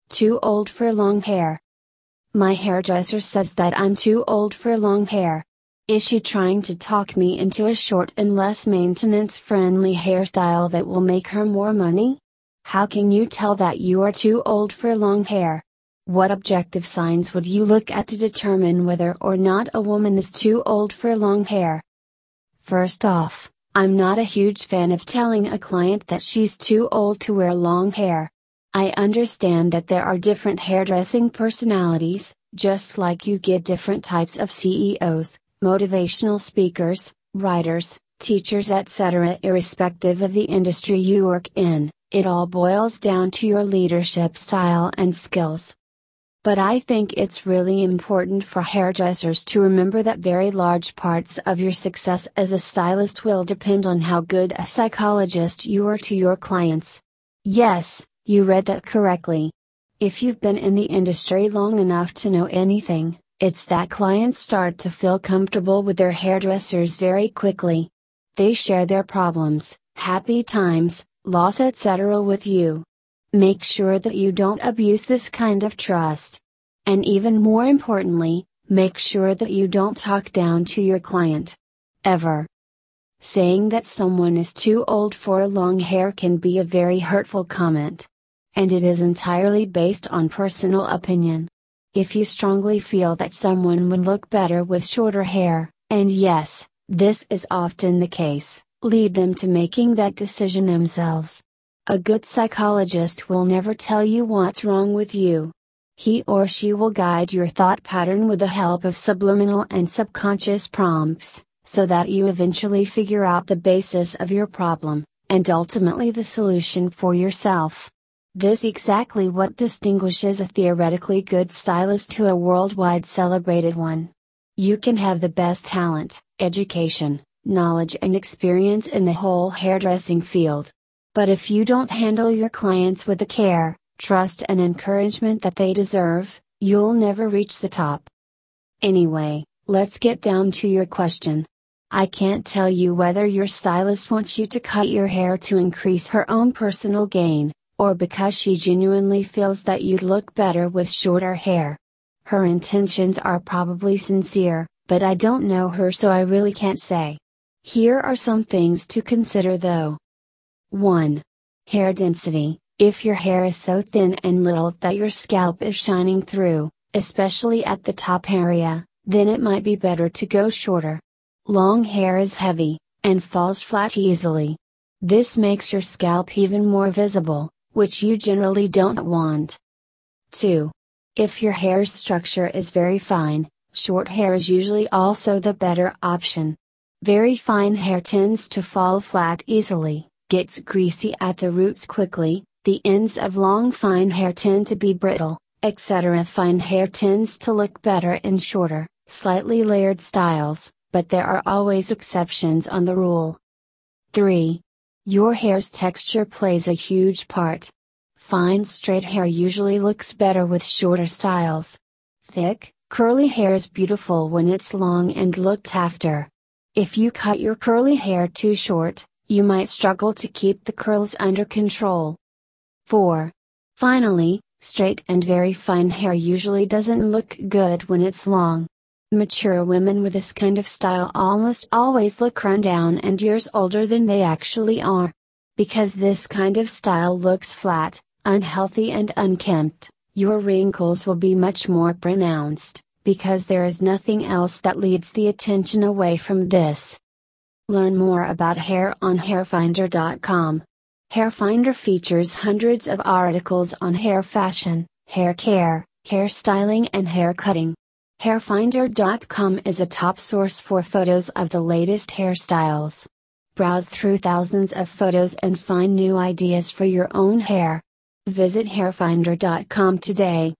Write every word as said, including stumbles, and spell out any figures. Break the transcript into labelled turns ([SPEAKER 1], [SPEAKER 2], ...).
[SPEAKER 1] Too old for long hair. My hairdresser says that I'm too old for long hair. Is she trying to talk me into a short and less maintenance-friendly hairstyle that will make her more money? How can you tell that you are too old for long hair? What objective signs would you look at to determine whether or not a woman is too old for long hair? First off, I'm not a huge fan of telling a client that she's too old to wear long hair. I understand that there are different hairdressing personalities, just like you get different types of C E Os, motivational speakers, writers, teachers, et cetera. Irrespective of the industry you work in, it all boils down to your leadership style and skills. But I think it's really important for hairdressers to remember that very large parts of your success as a stylist will depend on how good a psychologist you are to your clients. Yes, you read that correctly. If you've been in the industry long enough to know anything, it's that clients start to feel comfortable with their hairdressers very quickly. They share their problems, happy times, loss, et cetera with you. Make sure that you don't abuse this kind of trust. And even more importantly, make sure that you don't talk down to your client. Ever. Saying that someone is too old for long hair can be a very hurtful comment. And it is entirely based on personal opinion. If you strongly feel that someone would look better with shorter hair, and yes, this is often the case, lead them to making that decision themselves. A good psychologist will never tell you what's wrong with you. He or she will guide your thought pattern with the help of subliminal and subconscious prompts, so that you eventually figure out the basis of your problem, and ultimately the solution for yourself. This is exactly what distinguishes a theoretically good stylist to a worldwide celebrated one. You can have the best talent, education, knowledge and experience in the whole hairdressing field. But if you don't handle your clients with the care, trust and encouragement that they deserve, you'll never reach the top. Anyway, let's get down to your question. I can't tell you whether your stylist wants you to cut your hair to increase her own personal gain, or because she genuinely feels that you'd look better with shorter hair. Her intentions are probably sincere, but I don't know her, so I really can't say. Here are some things to consider though. one. Hair density. If your hair is so thin and little that your scalp is shining through, especially at the top area, then it might be better to go shorter. Long hair is heavy, and falls flat easily. This makes your scalp even more visible, which you generally don't want. two. If your hair's structure is very fine, short hair is usually also the better option. Very fine hair tends to fall flat easily, gets greasy at the roots quickly, the ends of long fine hair tend to be brittle, et cetera. Fine hair tends to look better in shorter, slightly layered styles, but there are always exceptions on the rule. three. Your hair's texture plays a huge part. Fine straight hair usually looks better with shorter styles. Thick, curly hair is beautiful when it's long and looked after. If you cut your curly hair too short, you might struggle to keep the curls under control. four. Finally, straight and very fine hair usually doesn't look good when it's long. Mature women with this kind of style almost always look run down and years older than they actually are. Because this kind of style looks flat, unhealthy and unkempt, your wrinkles will be much more pronounced, because there is nothing else that leads the attention away from this. Learn more about hair on hairfinder dot com. Hairfinder features hundreds of articles on hair fashion, hair care, hair styling and hair cutting. hairfinder dot com is a top source for photos of the latest hairstyles. Browse through thousands of photos and find new ideas for your own hair. Visit hairfinder dot com today.